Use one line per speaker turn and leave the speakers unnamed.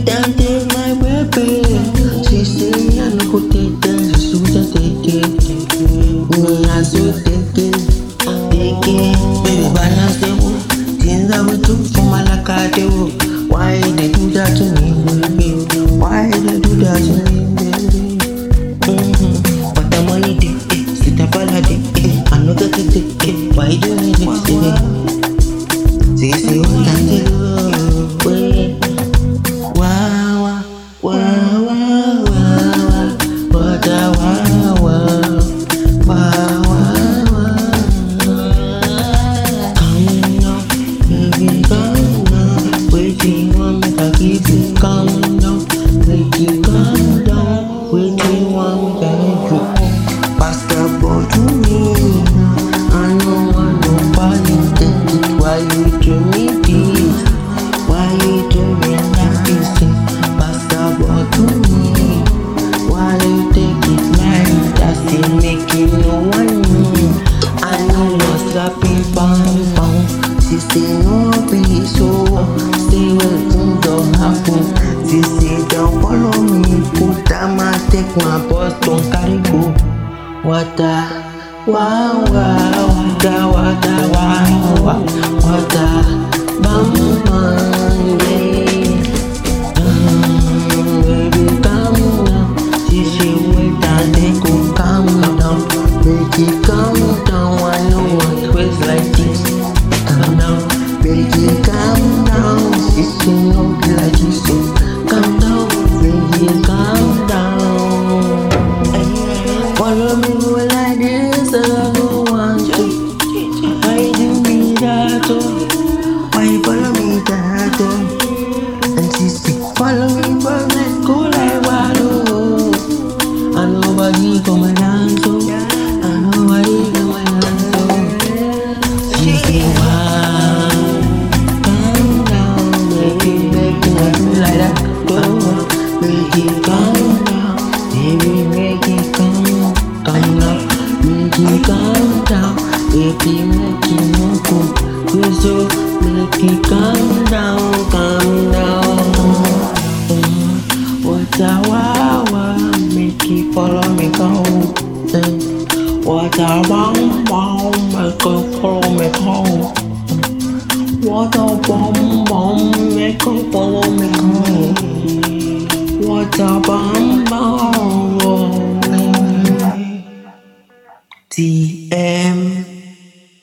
Don't take my baby. She say I no go take them. She should have take it. Me I so take it. Take it. Baby balance the world. Things that we do for my like I do. Why they do that to me, baby? Why they do that to me, baby? But I'm only dick, sit up all day. I know that it's dick. Why do you need it? See what I do. Wait. Wow, wow, wow, wow, wow. What a wow, wow, wow, wow, wow. Come now, baby, come now. Waiting one make I give you. Come now, make you come down. Waiting one make I give you. Pass the ball to me. I don't want nobody take it. Why you do me this? Why you do me like this? Pass the ball to me. Why you take it like that? Still making no one know. I know no slapping bam bam. She say no be so. Stay where things don't happen. She say don't follow me. Put down my take my boss don't carry go. What a wow wow, what a wow wow, what a bam bam yeah. Baby calm down, she wait and they go calm down. Make it calm down, I know what ways like this. Calm down, make it calm down. She no be like this, so calm down, make it calm down. Follow me go like this, I don't want to. Why do me that? Why you follow me that? And she say, follow me, but let's go like Wado. And nobody come and dance, and nobody come and dance. She say, wow, calm down, make it not do like that. Don't make it calm down, baby, make it calm down, make it calm down, baby, make it no go, so make it calm down, calm down. What a wow wow, make it follow me go. What a bam bam, make it follow me go. What a bam bam, make it follow me go. What a bam bam.